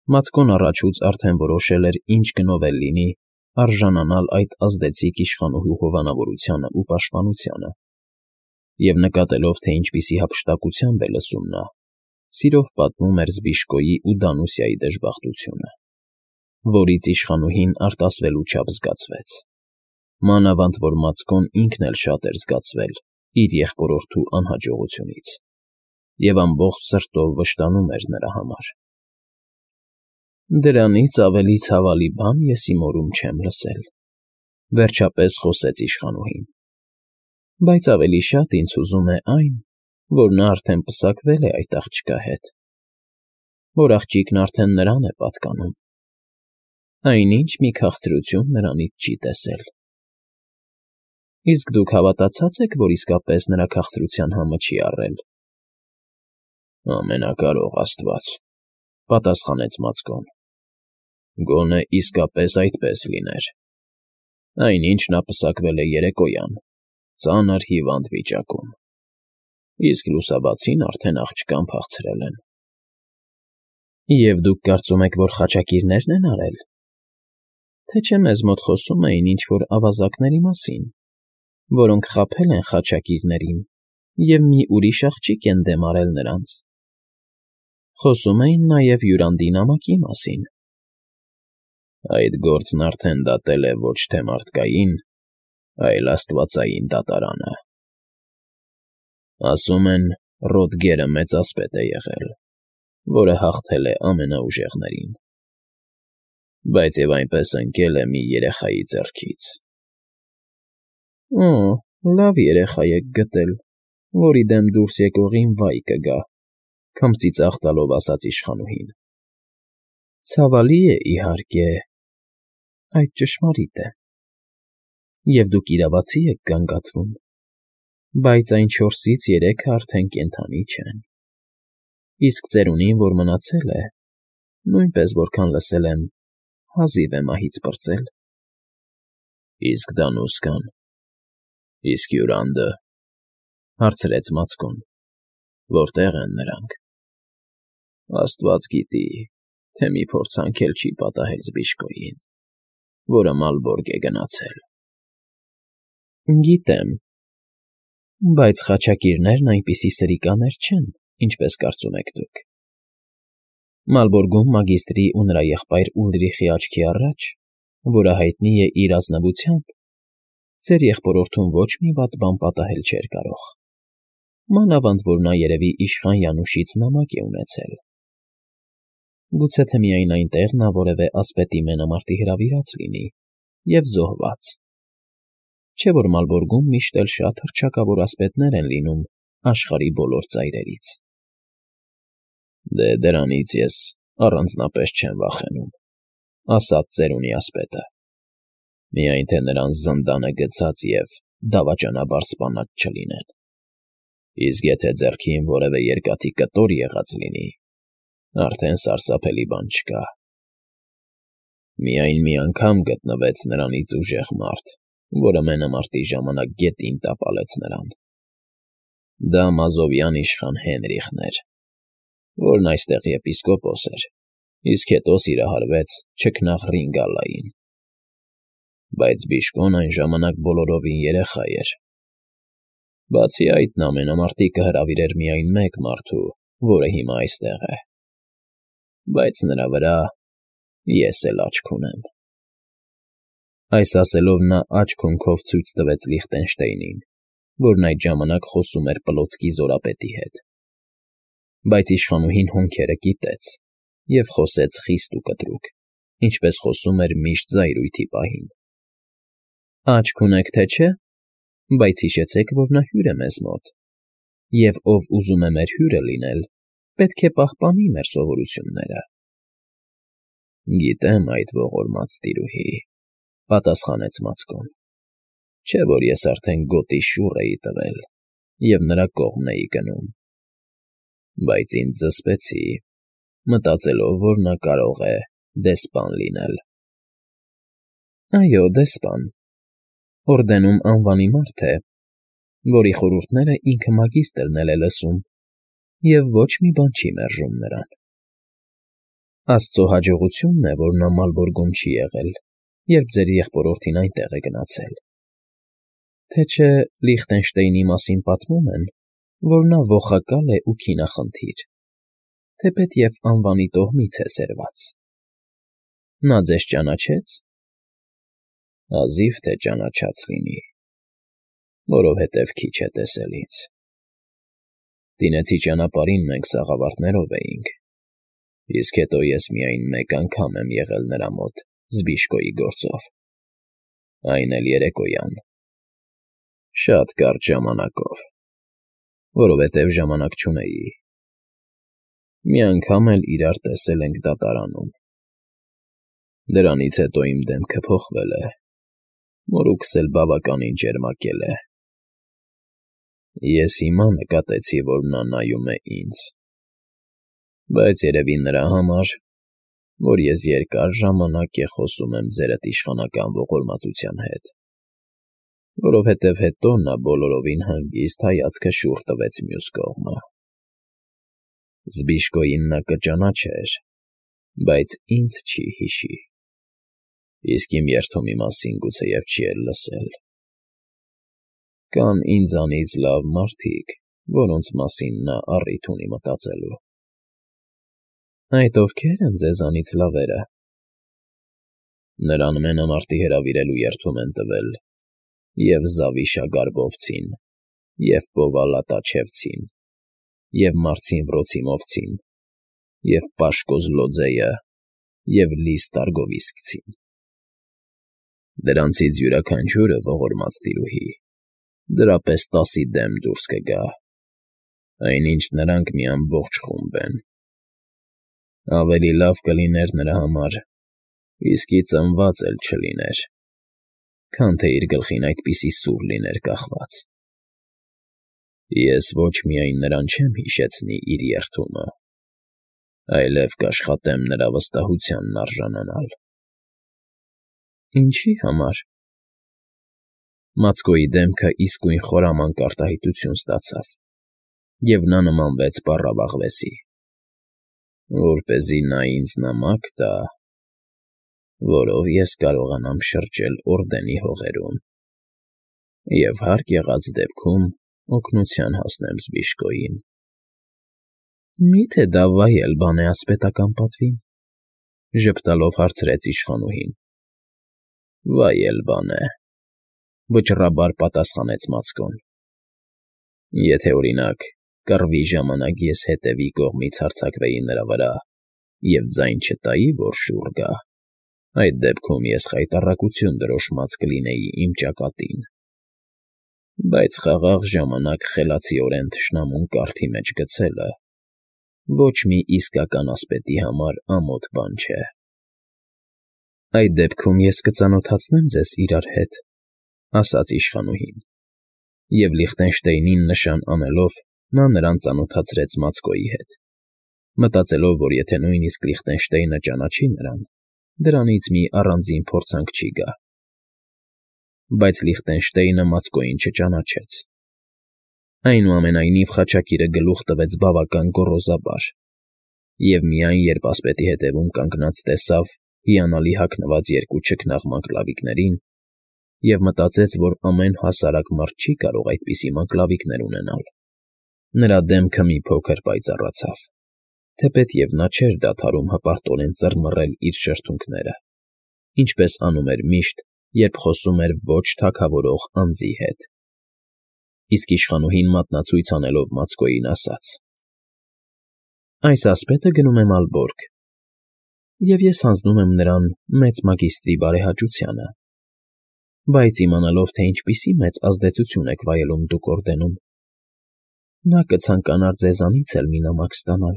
Մացկոն առաջուց արդեն որոշել էր ինչ գնով էլ լինի արժանանալ այդ ազդեցիկ իշխանուհու հովանավորությանը ու պաշտպանությանը, և նկատելով, թե ինչպիսի հափշտակությամբ է լսում նա, սիրով պատմում էր Զբիշկոյի ու Դանուսիայի դժբախտությունը, որից իշխանուհին արտասվելու չափ զգացվեց, մանավանդ որ Մացկոն ինքն էլ շատ էր զգացվել իր եղբորորդու անհաջողությունից և ամբողջ սրտով վշտանում էր նրա համար։ «Դրանից ավելի ցավալի բան ես իմ օրում չեմ լսել,֊ վերջապես խոսեց իշխանուհին,֊ բայց ավելի շատ ինձ հուզում է այն, որ նա արդեն պսակվել է այդ աղջկա հետ, որ աղջիկն արդեն նրան է պատկանում, այնինչ մի քաղցրություն նրանից չի տեսել։ Իսկ դուք հավատացած եք, որ իսկապես նրա քաղցրության համը չի առել։ ֊ Ամենակարող աստված,֊ պատասխանեց Մացկոն,֊ գոնե իսկապես այդպես լիներ։ Այնինչ նա պսակվել է երեկոյան, ծանր հիվանդ վիճակում, իսկ լուսաբացին արդեն աղջկան փախցրել են։ ֊ Եվ դուք կարծում եք, որ խաչակիրնե՞րն են արել, թե չէ մեզ մոտ խոսում էին ինչ֊որ ավազակների մասին, որոնք խաբել են խաչակիրներին և մի ուրիշ աղջիկ են դեմ արել նրանց։ Խոսում էին նաև Յուրանդի նամակի մասին։ Այդ գործն արդեն դատել է ոչ թե մարդկային, այլ աստվածային դատարանը։ Ասում են, Ռոդգերը մեծ ասպետ է եղել, որը հաղթել է ամենաուժեղներին, բայց և այնպես ընկել է մի երեխայի ձեռքից։ Օ՜, լավ երեխա եք գտել, որի դեմ դուրս եկողին վայ կգա,֊ քմծիծաղ տալով ասաց իշխանուհին։ Ցավալի է, իհարկե, այդ ճշմարիտ է, և դուք իրավացի եք գանգատվում, բայց այն 4-ից 3-ը արդեն կենդանի չեն, իսկ ծերունին, որ մնացել է, նույնպես որքան լսել եմ, հազիվ է մահից պրծել։ Իսկ Դանուսկան, իսկ Յուրանդը,֊ հարցրեց Մացկոն,֊ որտե՞ղ են նրանք։ Աստված գիտի, թե մի փորձանք էլ չի պատահել Զբիշկոյին, որը Մալբորգ է գնացել։ Գիտեմ, բայց խաչակիրներն այնպիսի սրիկաներ չեն, ինչպես կարծում եք դուք։ Մալբորգում մագիստրի ու նրա եղբայր Ուլրիխի աչքի առաջ, որը հայտնի է իր ազնվությամբ, ձեր եղբորորդուն ոչ մի վատ բան պատահել չէր կարող, մանավանդ որ նա երևի իշխան Յանուշից նամակ է ունեցել։ Գուցե թե միայն այնտեղ նա որևէ ասպետի մենամարտի հրավիրած լինի և զոհված, չէ՞ որ Մալբորգում միշտ էլ շատ հռչակավոր ասպետներ են լինում աշխարհի բոլոր ծայրերից։ Դե դրանից ես առանձնապես չեմ վախենում,֊ ասաց ծերունի ասպետը, միայն թե նրանց զնդանը գցած և դավաճանաբար սպանած չլինեն, իսկ եթե ձեռքին որևէ երկաթի կտոր եղած լինի, արդեն սարսափելի բան չկա։ Միայն մի անգամ գտնվեց նրանից ուժեղ մարդ, որը մենամարտի ժամանակ գետին տապալեց նրան։ Դա մազովյան իշխան Հենրիխն էր, որն այստեղ եպիսկոպոս էր, իսկ հետո սիրահարվեց չքնաղ Ռինգալլային։ Բայց Բիշկոն այն ժամանակ բոլորովին երեխա էր։ Բացի այդ, նա մենամարտի կհրավիրեր միայն մեկ մարդու, որը հիմա այստեղ է, բայց նրա վրա ես էլ աչք ունեմ։ Այս ասելով նա աջ հոնքով ցույց տվեց Լիխտենշտեյնին, որն այդ ժամանակ խոսում էր պլոցկի զորապետի հետ։ Բայց իշխանուհին հոնքերը կիտեց և խոսեց խիստ ու կտրուկ, ինչպես խոսում էր միշտ զայրույթի պահին։ Աչք ունեք, թե չէ, բայց հիշեցեք, որ նա հյուր է մեզ մոտ, և ով ուզում է մեր հյուրը լինել, պետք է պահպանի մեր սովորությունները։ Գիտեմ այդ ողորմած տիրուհի,֊ պատասխանեց Մացկոն, չէ՞ որ ես արդեն գոտի շուռ էի տվել և նրա կողմն էի գնում, բայց ինձ զսպեցի, մտածելով, որ նա կարող է դեսպան լինել։ Այո, դեսպան, օրդենում անվանի մարդ է, որի խորհուրդները ինքը մագիստրն էլ է լսում և ոչ մի բան չի մերժում նրան։ Աստծո հաջողությունն է, որ նա Մալբորգում չի եղել, երբ ձեր եղբորորդին այնտեղ է գնացել։ Թե չէ Լիխտենշտեյնի մասին պատմում են, որ նա ոխակալ է ու քինախնդիր, թեպետև անվանի տոհմից է սերված։ Նա ձեզ ճանաչե՞ց։ Հազիվ թե ճանաչած լինի, որովհետև քիչ է տեսել ինձ։ Տինեցի ճանապարհին մենք սաղավարտներով էինք, իսկ հետո ես միայն մեկ անգամ եմ եղել նրա մոտ Զբիշկոյի գործով, այն էլ երեկոյան, շատ կարճ ժամանակով, որովհետև ժամանակ չունեի։ Մի անգամ էլ իրար տեսել ենք դատարանում։ Դրանից հետո իմ դեմքը փոխվել է, մորուքս էլ բավականին ճերմակել է։ Ես հիմա նկատեցի, որ նա նայում է ինձ, բայց երևի նրա համար, որ ես երկար ժամանակ է խոսում եմ ձերդ իշխանական ողորմածության հետ, որովհետև հետո նա բոլորովին հանգիստ հայացքը շուռ տվեց մյուս կողմը։ Զբիշկոյին նա կճանաչեր, բայց ինձ չի հիշի, իսկ իմ երդումի մասին գուցեև չի էլ լսել։ Կան ինձանից լավ մարդիկ, որոնց մասին նա առիթ ունի մտածելու։ Այդ ովքե՞ր են ձեզանից լավերը։ Նրան մենամարտի հրավիրելու երդում են տվել և Զավիշա Գարբովցին, և Պովալա Տաչևցին, և Մարցին Վրոցիմովցին, և Պաշկո Զլոձեյը, և Լիս Տարգովիսկցին։ Դրանցից յուրաքանչյուրը ողորմած տիրուհի, դրա պես 10-ի դեմ դուրս կգա, այնինչ նրանք մի ամբողջ խումբ են։ Ավելի լավ կլիներ նրա համար, իսկի ծնված էլ չլիներ, քան թե իր գլխին այդպիսի սուր լիներ կախված։ Ես ոչ միայն նրան չեմ հիշեցնի իր երդումը, այլև կաշխատեմ նրա վստահությանն արժանանալ։ Ինչի՞ համար։ Մացկոյի դեմքը իսկույն խորամանկ արտահայտություն ստացավ, և նա նմանվեց պառավաղվեսի, որպեսզի նա ինձ նամակ տա, որով ես կարողանամ շրջել օրդենի հողերում և հարկ եղած դեպքում օգնության հասնեմ Զբիշկոյին։ Մի՞թե դա վայել բան է ասպետական պատվին, ժպտալով հարցրեց իշխանուհին։ Վայել բան է, վճռաբար պատասխանեց Մացկոն։ Եթե, օրինակ, կռվի ժամանակ ես հետևի կողմից հարձակվեի նրա վրա և ձայն չտայի, որ շուռ գա, այդ դեպքում ես խայտառակություն դրոշմած կլինեի իմ ճակատին, բայց խաղաղ ժամանակ խելացիորեն թշնամուն կառքի մեջ գցելը ոչ մի իսկական ասպետի համար ամոթ բան չէ։ Այդ դեպքում ես կծանոթացնեմ ձեզ իրար հետ, ասաց իշխանուհին, և Լիխտենշտեյնին նշան անելով նա նրան ծանոթացրեց Մացկոյի հետ, մտածելով, որ եթե նույնիսկ Լիխտենշտեյնը ճանաչի նրան, դրանից մի առանձին փորձանք չի գա։ Բայց Լիխտենշտեյնը Մացկոյին չճանաչեց։ Այնուամենայնիվ խաչակիրը գլուխ տվեց բավական գոռոզաբար, և միայն երբ ասպետի հետևում կանգնած տեսավ հիանալի հագնված երկու չքնաղ մակլավիկներին և մտածեց, որ ամեն հասարակ մարդ չի կարող այդպիսի մակլավիկներ ունենալ, նրա դեմքը մի փոքր պայծառացավ, թեպետև նա չէր դադարում հպարտորեն ծռմռել իր շրթունքները, ինչպես անում էր միշտ, երբ խոսում էր ոչ թագավորող անձի հետ։ Իսկ իշխանուհին մատնացույց անելով Մացկոյին ասաց. Այս ասպետը գնում է Մալբորգ, և ես հանձնում եմ նրան մեծ մագիստրի բարեհաճությանը, բայց իմանալով, թե ինչպիսի մեծ ազդեցություն եք վայելում դուք օրդենում, նա կցանկանար ձեզանից էլ մի նամակ ստանալ։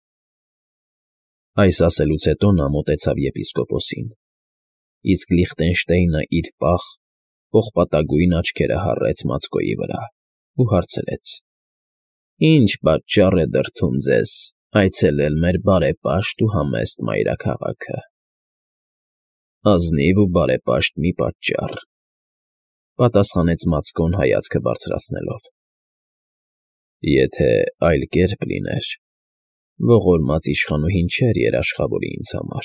Այս ասելուց հետո նա մոտեցավ եպիսկոպոսին, իսկ Լիխտենշտեյնը իր պաղ, պողպատագույն աչքերը հառեց Մացկոյի վրա ու հարցրեց. Ինչ պատճառ է դրդում ձեզ այցելել մեր բարեպաշտ ու համեստ մայրաքաղաքը։ Ազնիվ ու բարեպաշտ մի պատճառ, պատասխանեց Մացկոն հայացքը բարձրացնելով։ Եթե այլ կերպ լիներ, Ողորմած իշխանուհին չէր երաշխավորի ինձ համար։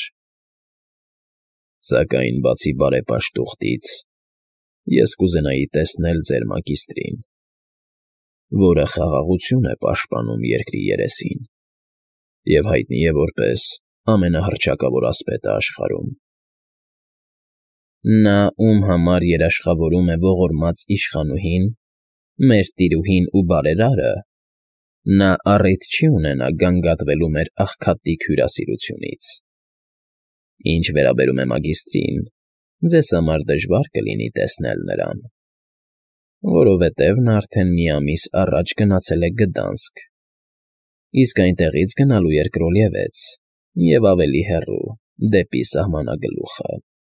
Սակայն բացի բարեպաշտուղտից, ես կուզենայի տեսնել ձեր մագիստրին, որը խաղաղություն է պաշտպանում երկրի երեսին և հայտնի է որպես ամենահռչակավոր ասպետը աշխարհում։ Նա, ում համար երաշխավորում է ողորմած իշխանուհին, մեր տիրուհին ու բարերարը, նա առիթ չի ունենա գանգատվելու մեր աղքատիկ հյուրասիրությունից։ Ինչ վերաբերում է մագիստրին, ձեզ համար դժվար կլինի տեսնել նրան, որովհետև նա արդեն մի ամիս առաջ գնացել է Գդանսկ, իսկ այնտեղից գնալու երկրորյևեց և ավելի հեռու, դեպի սահմանագլուխը։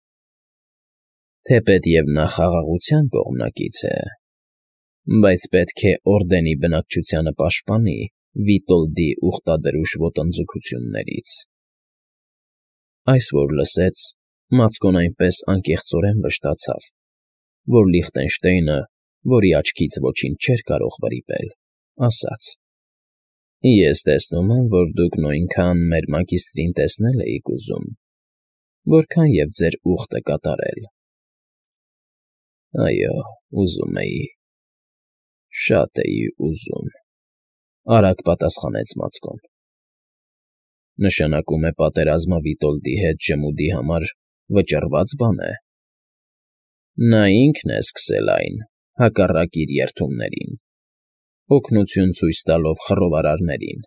Թեպետև նա խաղաղության կողմնակից է, բայց պետք է օրդենի բնակչությանը պաշտպանի Վիտոլդի ուխտադրուժ ոտնձգություններից։ Այս որ լսեց, Մացկոն այնպես անկեղծորեն վշտացավ, որ Լիխտենշտեյնը, որի աչքից ոչինչ չէր կարող վրիպել, ասաց. «Ես տեսնում եմ, որ դուք նույնքան մեր մագիստրին տեսնել էիք ուզում, որքան և ձեր ուխտը կատարել»։ Այո, ուզում էի, շատ էի ուզում,֊ արագ պատասխանեց Մացկոն։ Նշանակում է պատերազմը Վիտոլդի հետ ջմուդի համար վճռված բան է։ Նա ինքն է սկսել այն, հակառակ իր երդումներին, օգնություն ցույց տալով խռովարարներին։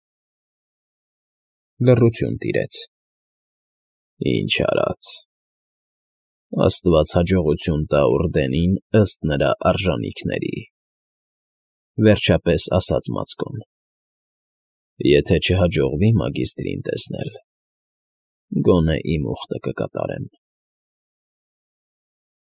Լռություն տիրեց։ Ինչ արած։ Աստված հաջողություն տա օրդենին ըստ նրա արժանիքների, վերջապես ասաց Մացկոն։ Եթե չհաջողվի մագիստրին տեսնել, գոնե իմ ուխտը կկատարեմ։